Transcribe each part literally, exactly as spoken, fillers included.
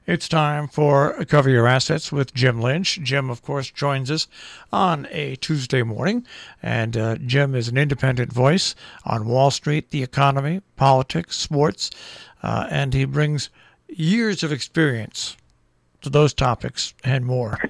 It's time for Cover Your Assets with Jim Lynch. Jim, of course, joins us on a Tuesday morning, and uh, Jim is an independent voice on Wall Street, the economy, politics, sports, uh, and he brings years of experience to those topics and more.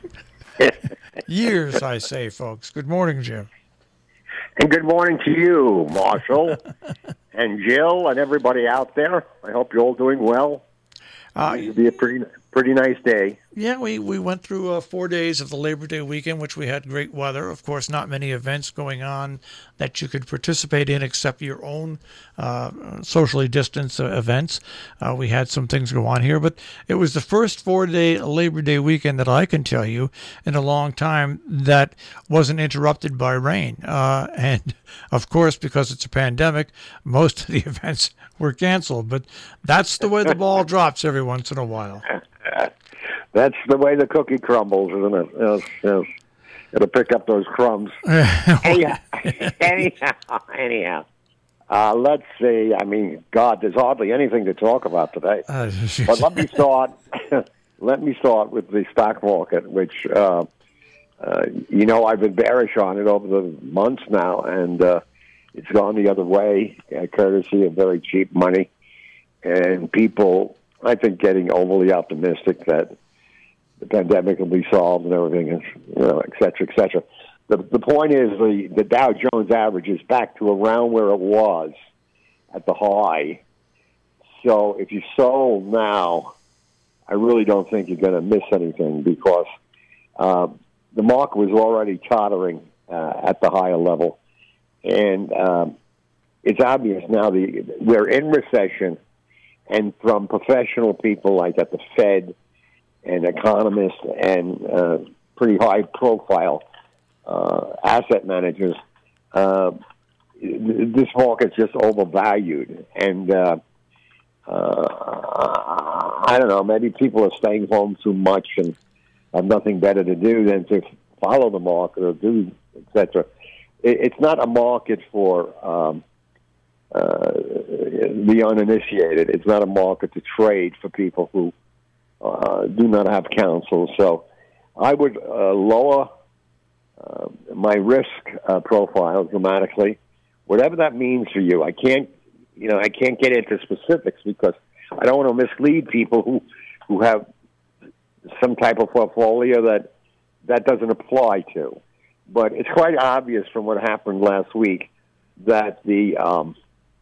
Years, I say, folks. Good morning, Jim. And good morning to you, Marshall, and Jill, and everybody out there. I hope you're all doing well. Uh, It'll be a pretty pretty nice day. Yeah, we, we went through uh, four days of the Labor Day weekend, which we had great weather. Of course, not many events going on that you could participate in except your own uh, socially distanced uh, events. Uh, we had some things go on here, but it was the first four-day Labor Day weekend that I can tell you in a long time that wasn't interrupted by rain. Uh, and, of course, because it's a pandemic, most of the events were canceled. But that's the way the ball drops every once in a while. That's the way the cookie crumbles, isn't it? Yes, yes. It'll pick up those crumbs. anyhow, anyhow, anyhow. Uh, let's see. I mean, God, there's hardly anything to talk about today. Uh, but let me start. let me start with the stock market, which uh, uh, you know I've been bearish on it over the months now, and uh, it's gone the other way, uh, courtesy of very cheap money and people. I think getting overly optimistic that the pandemic will be solved and everything, is, you know, et cetera, et cetera. The, the point is the, the Dow Jones average is back to around where it was at the high. So if you sold now, I really don't think you're going to miss anything because uh, the market was already tottering uh, at the higher level. And um, it's obvious now the we're in recession. And from professional people like at the Fed and economists and uh, pretty high-profile uh, asset managers, uh, this market's just overvalued. And uh, uh, I don't know, maybe people are staying home too much and have nothing better to do than to follow the market or do, et cetera. It's not a market for... Um, Uh, the uninitiated. It's not a market to trade for people who uh, do not have counsel. So I would uh, lower uh, my risk uh, profile dramatically, whatever that means for you. I can't, you know, I can't get into specifics because I don't want to mislead people who who have some type of portfolio that that doesn't apply to. But it's quite obvious from what happened last week that the um,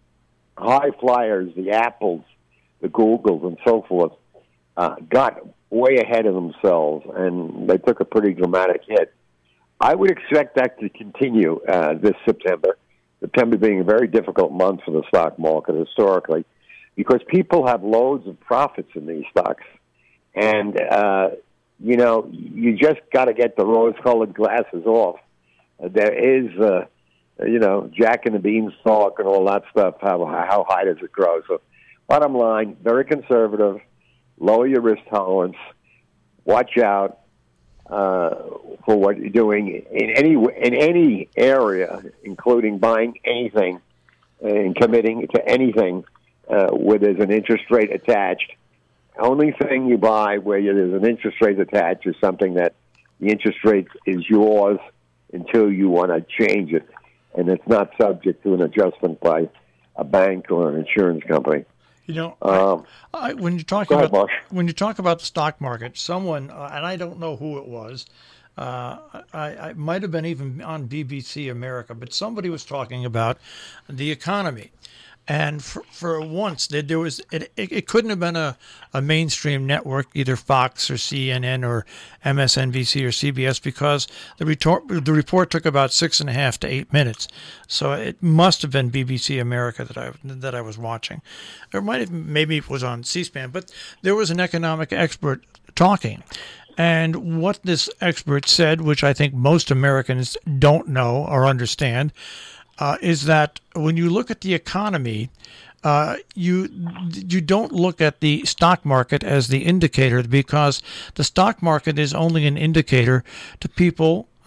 high flyers, the Apples, the Googles, and so forth, uh, got way ahead of themselves, and they took a pretty dramatic hit. I would expect that to continue uh, this September, September being a very difficult month for the stock market historically, because people have loads of profits in these stocks. And, uh, you know, you just got to get the rose-colored glasses off. Uh, there is... Uh, You know, Jack and the Beanstalk and all that stuff, how how high does it grow? So bottom line, very conservative, lower your risk tolerance, watch out uh, for what you're doing in any in any area, including buying anything and committing to anything uh, where there's an interest rate attached. Only thing you buy where there's an interest rate attached is something that the interest rate is yours until you want to change it. And it's not subject to an adjustment by a bank or an insurance company. You know, um, I, I, when you talk ahead, about Marsh. when you talk about the stock market, someone uh, and I don't know who it was. Uh, I, I might have been even on B B C America, but somebody was talking about the economy. And for, for once, there was it, it, it couldn't have been a, a mainstream network, either Fox or C N N or M S N B C or C B S, because the, retort, the report took about six and a half to eight minutes. So it must have been B B C America that I that I was watching. Or might have, maybe it was on C-SPAN, but there was an economic expert talking. And what this expert said, which I think most Americans don't know or understand, Uh, is that when you look at the economy, uh, you you don't look at the stock market as the indicator, because the stock market is only an indicator to people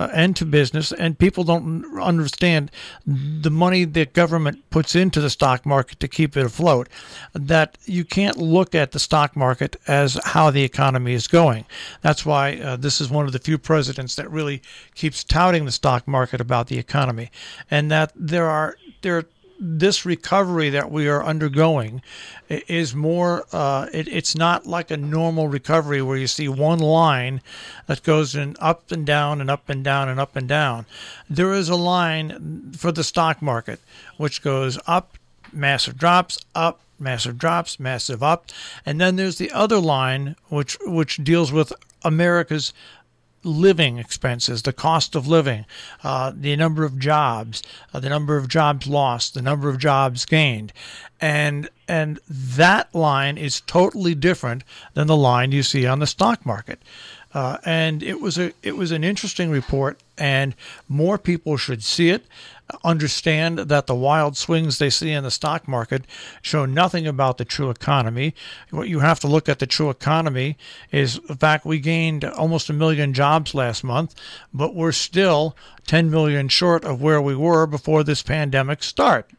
uh, and to business, and people don't understand the money that government puts into the stock market to keep it afloat, that you can't look at the stock market as how the economy is going. That's why uh, this is one of the few presidents that really keeps touting the stock market about the economy, and that there are there this recovery that we are undergoing is more, uh, it, it's not like a normal recovery where you see one line that goes in up and down and up and down and up and down. There is a line for the stock market which goes up, massive drops, up, massive drops, massive up. And then there's the other line which which deals with America's living expenses, the cost of living, uh, the number of jobs, uh, the number of jobs lost, the number of jobs gained. And and that line is totally different than the line you see on the stock market. Uh, and it was a it was an interesting report, and more people should see it, understand that the wild swings they see in the stock market show nothing about the true economy. What you have to look at the true economy is the fact we gained almost a million jobs last month, but we're still ten million short of where we were before this pandemic started.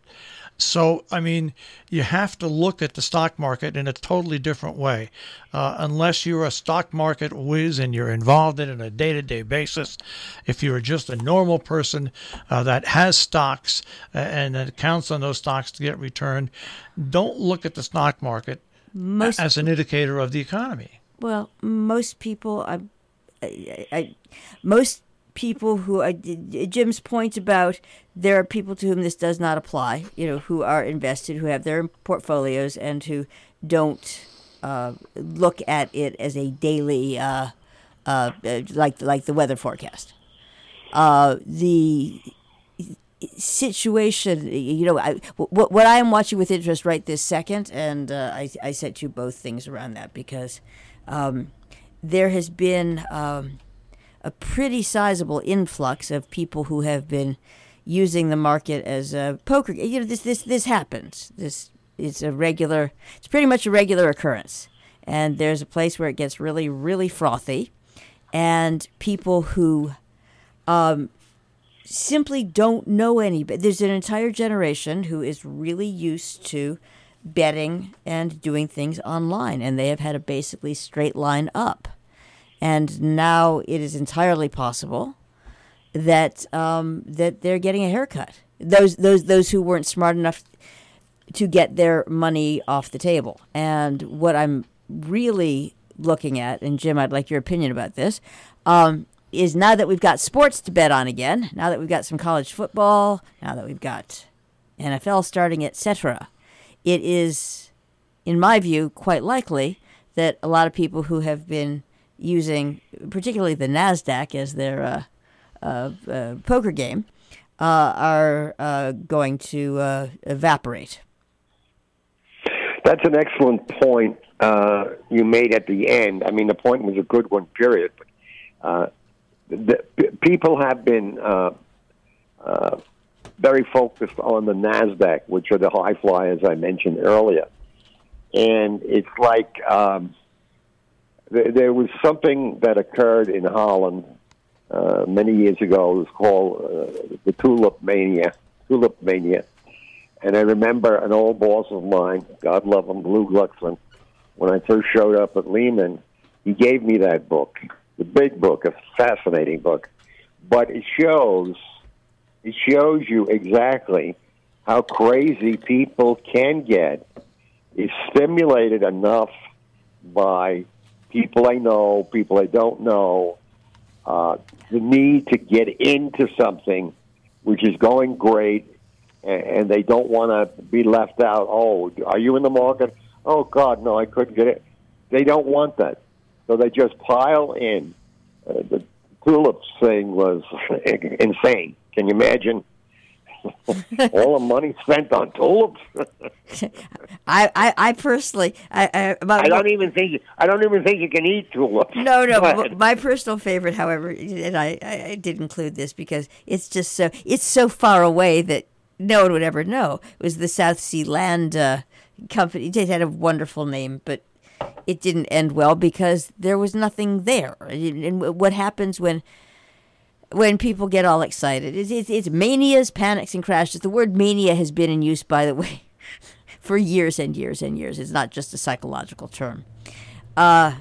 So, I mean, you have to look at the stock market in a totally different way. Uh, unless you're a stock market whiz and you're involved in it on a day-to-day basis, if you're just a normal person uh, that has stocks and that counts on those stocks to get returned, don't look at the stock market most, as an indicator of the economy. Well, most people, I, I, I most people who are, Jim's point about there are people to whom this does not apply, you know, who are invested, who have their portfolios and who don't uh, look at it as a daily, uh, uh, like like the weather forecast. Uh, the situation, you know, I, what, what I am watching with interest right this second, and uh, I, I set you both things around that because um, there has been um, a pretty sizable influx of people who have been using the market as a poker. You know, this this this happens. This it's a regular. It's pretty much a regular occurrence. And there's a place where it gets really, really frothy, and people who um, simply don't know any. There's an entire generation who is really used to betting and doing things online, and they have had a basically straight line up. And now it is entirely possible that um, that they're getting a haircut. Those those those who weren't smart enough to get their money off the table. And what I'm really looking at, and Jim, I'd like your opinion about this, um, is now that we've got sports to bet on again, now that we've got some college football, now that we've got N F L starting, et cetera, it is, in my view, quite likely that a lot of people who have been using particularly the NASDAQ as their uh, uh, uh, poker game uh, are uh, going to uh, evaporate. That's an excellent point uh, you made at the end. I mean, the point was a good one, period. But, uh, the, p- people have been uh, uh, very focused on the NASDAQ, which are the high flyers I mentioned earlier. And it's like... Um, There was something that occurred in Holland uh, many years ago. It was called uh, the Tulip Mania. Tulip Mania. And I remember an old boss of mine, God love him, Lou Glucksman, when I first showed up at Lehman, he gave me that book, the big book, a fascinating book. But it shows, it shows you exactly how crazy people can get. It's stimulated enough by people I know, people I don't know, uh, the need to get into something which is going great, and, and they don't want to be left out. Oh, are you in the market? Oh, God, no, I couldn't get it. They don't want that. So they just pile in. Uh, the tulips thing was insane. Can you imagine? All the money spent on tulips. I, I, I personally, I, I, about, I don't even think you, I don't even think you can eat tulips. No, no. My personal favorite, however, and I, I did include this because it's just so it's so far away that no one would ever know. It was the South Sea Land uh, Company. It had a wonderful name, but it didn't end well because there was nothing there. And what happens when when people get all excited. It's, it's, it's manias, panics, and crashes. The word mania has been in use, by the way, for years and years and years. It's not just a psychological term. Uh,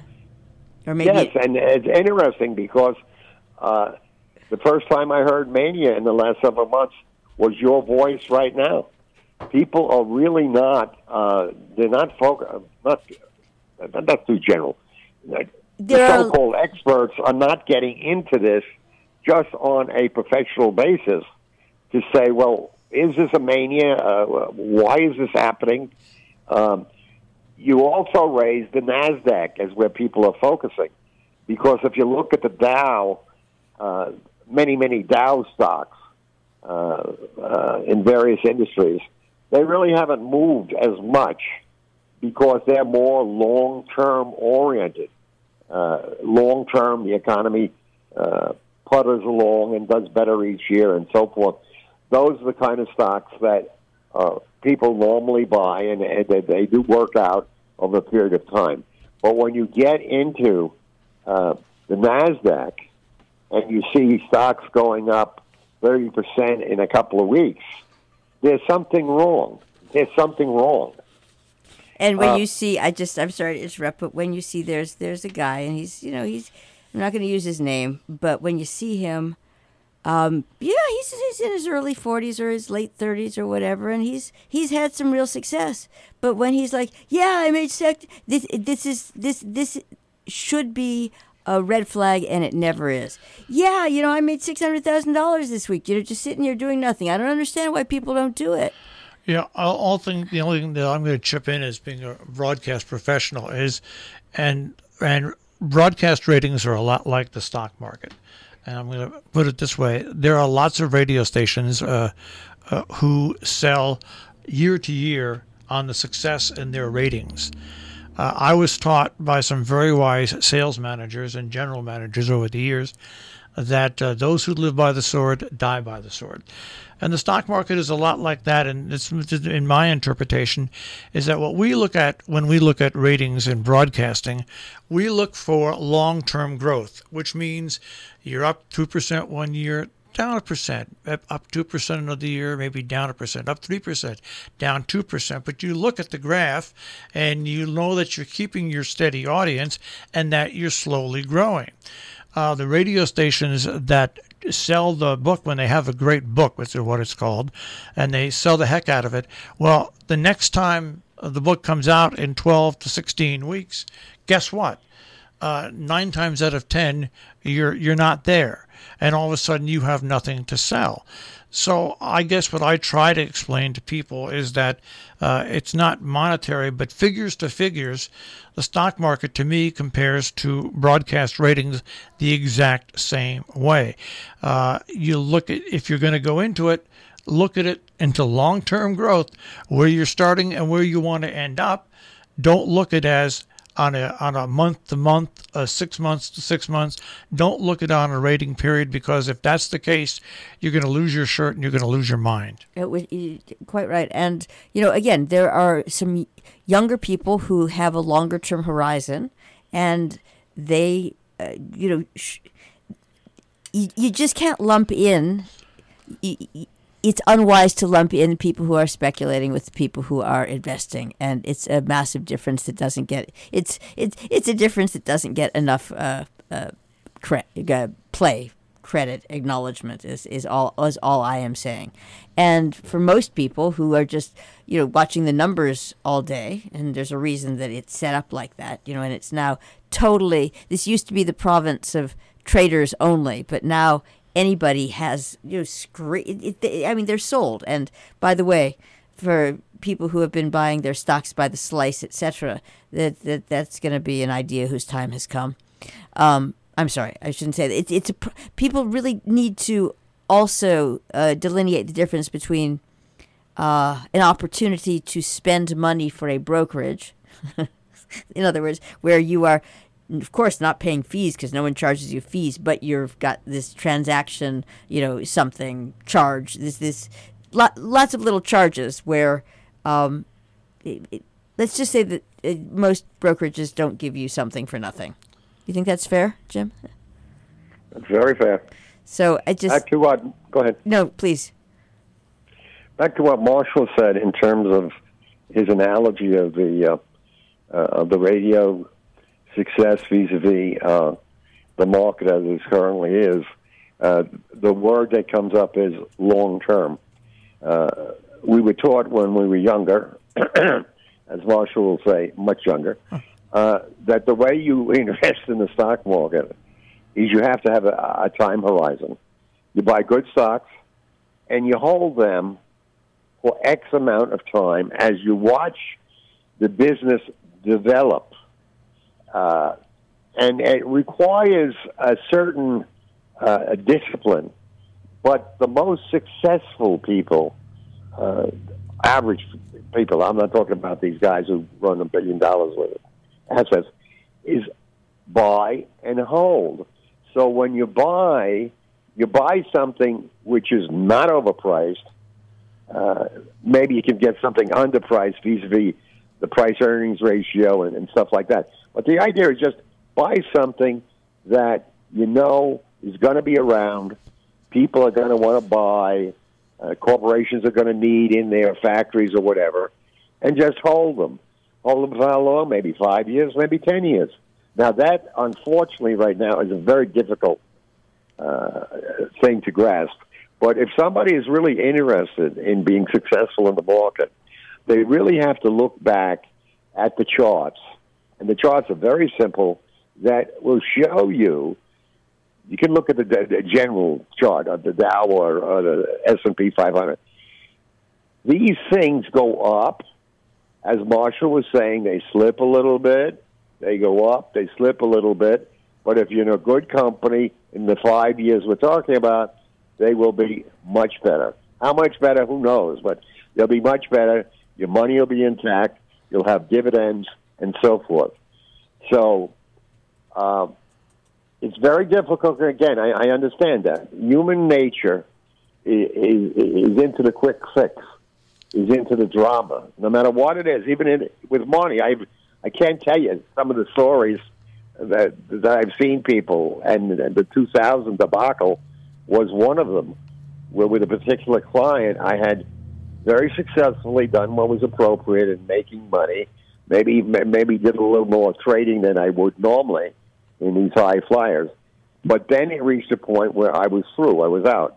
or maybe yes, and it's interesting because uh, the first time I heard mania in the last several months was your voice right now. People are really not, uh, they're not focused, not, that's too general. The so-called experts are not getting into this just on a professional basis to say, well, is this a mania? Uh, why is this happening? Um, you also raised the NASDAQ as where people are focusing. Because if you look at the Dow, uh, many, many Dow stocks uh, uh, in various industries, they really haven't moved as much because they're more long-term oriented. Uh, long-term, the economy uh, putters along and does better each year and so forth. Those are the kind of stocks that uh, people normally buy, and, and they, they do work out over a period of time. But when you get into uh, the NASDAQ and you see stocks going up thirty percent in a couple of weeks, there's something wrong. There's something wrong. And when uh, you see, I just, I'm sorry to interrupt, but when you see there's there's a guy, and he's, you know, he's, I'm not going to use his name, but when you see him, um, yeah, he's, he's in his early forties or his late thirties or whatever, and he's he's had some real success. But when he's like, yeah, I made sec, this this is this this should be a red flag, and it never is. Yeah, you know, I made six hundred thousand dollars this week. You know, just sitting here doing nothing. I don't understand why people don't do it. Yeah, I'll, I'll think the only thing that I'm going to chip in as being a broadcast professional is, and and broadcast ratings are a lot like the stock market. And I'm going to put it this way: there are lots of radio stations uh, uh, who sell year to year on the success in their ratings. Uh, I was taught by some very wise sales managers and general managers over the years that uh, those who live by the sword die by the sword. And the stock market is a lot like that, and it's, in my interpretation, is that what we look at when we look at ratings in broadcasting, we look for long-term growth, which means you're up two percent one year, down a percent, up two percent another year, maybe down a percent, up three percent, down two percent. But you look at the graph and you know that you're keeping your steady audience and that you're slowly growing. Uh, the radio stations that sell the book when they have a great book, which is what it's called, and they sell the heck out of it, well, the next time the book comes out in twelve to sixteen weeks, guess what? Uh, nine times out of ten, you're you're not there. And all of a sudden you have nothing to sell. So I guess what I try to explain to people is that uh, it's not monetary, but figures to figures. The stock market, to me, compares to broadcast ratings the exact same way. Uh, you look at, if you're going to go into it, look at it into long-term growth, where you're starting and where you want to end up. Don't look at it as on a on a month to month, uh, six months to six months. Don't look at it on a rating period, because if that's the case, you're going to lose your shirt and you're going to lose your mind. It was, quite right. And, you know, again, there are some younger people who have a longer term horizon, and they, uh, you know, sh- you, you just can't lump in. Y- y- It's unwise to lump in people who are speculating with people who are investing, and it's a massive difference that doesn't get it's it's it's a difference that doesn't get enough uh, uh, cre- uh, play, credit, acknowledgement is is all is all I am saying. And for most people who are just, you know, watching the numbers all day, and there's a reason that it's set up like that, you know, and it's now totally. This used to be the province of traders only, but now anybody has, you know, scre- it, it, I mean, they're sold. And by the way, for people who have been buying their stocks by the slice, et cetera, that, that that's going to be an idea whose time has come. Um, I'm sorry, I shouldn't say that. It's it's a people really need to also uh, delineate the difference between uh, an opportunity to spend money for a brokerage, in other words, where you are, of course, not paying fees because no one charges you fees, but you've got this transaction, you know, something charge, this, this, lot, lots of little charges where, um, it, it, let's just say that uh, most brokerages don't give you something for nothing. You think that's fair, Jim? That's very fair. So I just Back to what? Go ahead. no, please. Back to what Marshall said in terms of his analogy of the uh, uh, of the radio success vis-a-vis uh, the market as it currently is. Uh, the word that comes up is long-term. Uh, we were taught when we were younger, as Marshall will say, much younger, uh, that the way you invest in the stock market is you have to have a, a time horizon. You buy good stocks, and you hold them for X amount of time as you watch the business develop. Uh, and it requires a certain uh, discipline. But the most successful people, uh, average people, I'm not talking about these guys who run a billion dollars with it, assets, is buy and hold. So when you buy, you buy something which is not overpriced. Uh, maybe you can get something underpriced vis-a-vis the price-earnings ratio and, and stuff like that. But the idea is just buy something that you know is going to be around. People are going to want to buy. Uh, corporations are going to need in their factories or whatever. And just hold them. Hold them for how long? Maybe five years, maybe ten years. Now, that, unfortunately, right now is a very difficult uh, thing to grasp. But if somebody is really interested in being successful in the market, they really have to look back at the charts. And the charts are very simple that will show you, you can look at the, the general chart of the Dow or, or the S and P five hundred. These things go up. As Marshall was saying, they slip a little bit. They go up, they slip a little bit. But if you're in a good company in the five years we're talking about, they will be much better. How much better, who knows? But they'll be much better. Your money will be intact. You'll have dividends and so forth. So um, it's very difficult. Again, I, I understand that. Human nature is, is, is into the quick fix, is into the drama, no matter what it is. Even in, with money, I I can't tell you some of the stories that, that I've seen people, and, and the two thousand debacle was one of them, where with a particular client, I had very successfully done what was appropriate in making money, maybe maybe did a little more trading than I would normally in these high flyers. But then it reached a point where I was through. I was out.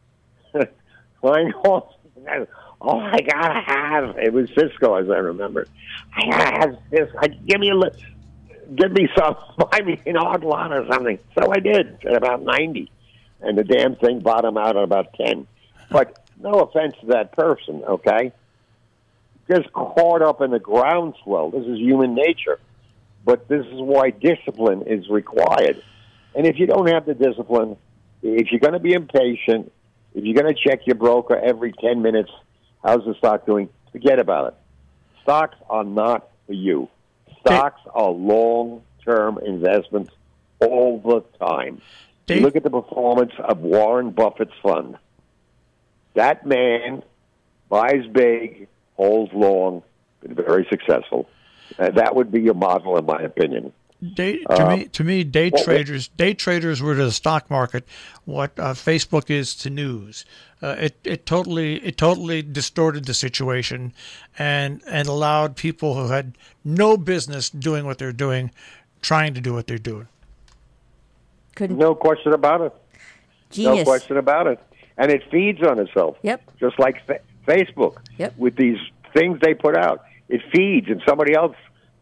Client calls, oh, I got to have, it was Cisco, as I remember. I got to have this. I, give me a li- give me some, buy me an odd lot or something. So I did at about ninety. And the damn thing bottomed out at about ten. But no offense to that person, okay? Just caught up in the groundswell. This is human nature. But this is why discipline is required. And if you don't have the discipline, if you're going to be impatient, if you're going to check your broker every ten minutes, how's the stock doing? Forget about it. Stocks are not for you. Stocks are long-term investments all the time. You look at the performance of Warren Buffett's fund. That man buys big, holds long, been very successful. Uh, that would be your model, in my opinion. Day, to uh, me, to me, day well, traders, day traders were to the stock market what uh, Facebook is to news. Uh, it it totally it totally distorted the situation, and and allowed people who had no business doing what they're doing, trying to do what they're doing. Couldn't. No question about it. Genius. No question about it. And it feeds on itself. Yep. Just like fa- Facebook. Yep. With these things they put out. It feeds, and somebody else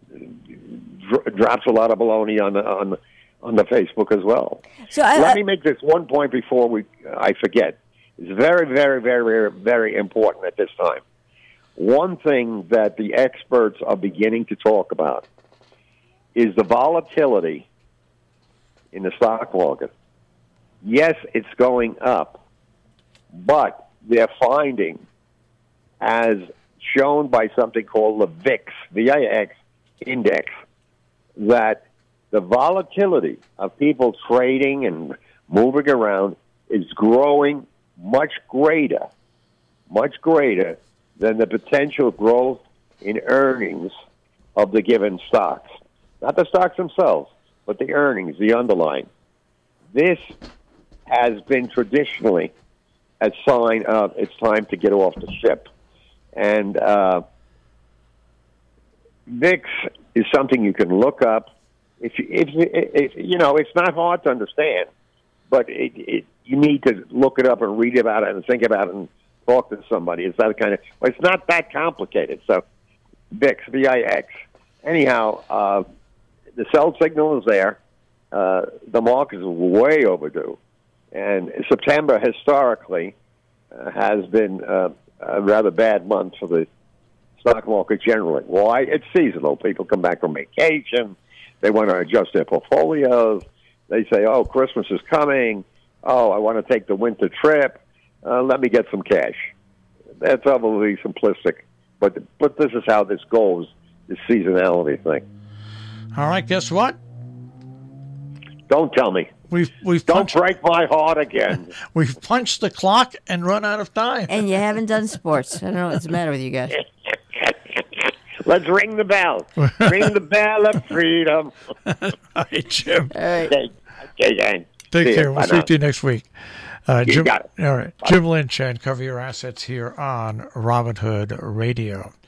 dr- drops a lot of baloney on the, on the, on the Facebook as well. So I, Let I, me make this one point before we I forget. It's very, very, very, very, very important at this time. One thing that the experts are beginning to talk about is the volatility in the stock market. Yes, it's going up, but they're finding, as shown by something called the V I X, V I X index, that the volatility of people trading and moving around is growing much greater, much greater than the potential growth in earnings of the given stocks. Not the stocks themselves, but the earnings, the underlying. This has been traditionally a sign of it's time to get off the ship. And uh, V I X is something you can look up. If you, if, if you know, it's not hard to understand, but it, it, you need to look it up and read about it and think about it and talk to somebody. It's that kind of. Well, it's not that complicated. So V I X, V I X. Anyhow, uh, the cell signal is there. Uh, the market is way overdue, and September historically uh, has been uh, a rather bad month for the stock market generally. Why? It's seasonal. People come back from vacation. They want to adjust their portfolios. They say, oh, Christmas is coming. Oh, I want to take the winter trip. Uh, let me get some cash. That's probably simplistic, but but this is how this goes, this seasonality thing. All right, guess what? Don't tell me. We've we've Don't punched, break my heart again. we've punched the clock and run out of time. And you haven't done sports. I don't know what's the matter with you guys. Let's ring the bell. Ring the bell of freedom. All right, Jim. All right. Okay, okay, gang. Take See care. you. We'll Bye see now. you next week. Uh, You Jim, got it. All right. Jim Lynch and Cover Your Assets here on Robinhood Radio.